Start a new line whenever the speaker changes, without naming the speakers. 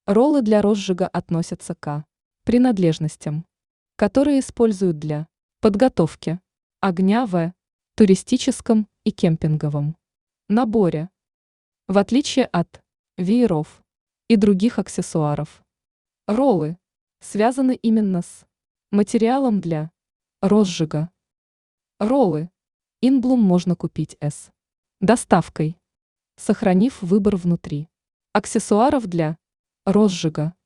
Роллы для розжига относятся к принадлежностям, которые используют для подготовки огня в туристическом и кемпинговом наборе. В отличие от вееров и других аксессуаров, роллы связаны именно с материалом для розжига. Роллы Инблум можно купить с доставкой, сохранив выбор внутри аксессуаров для розжига.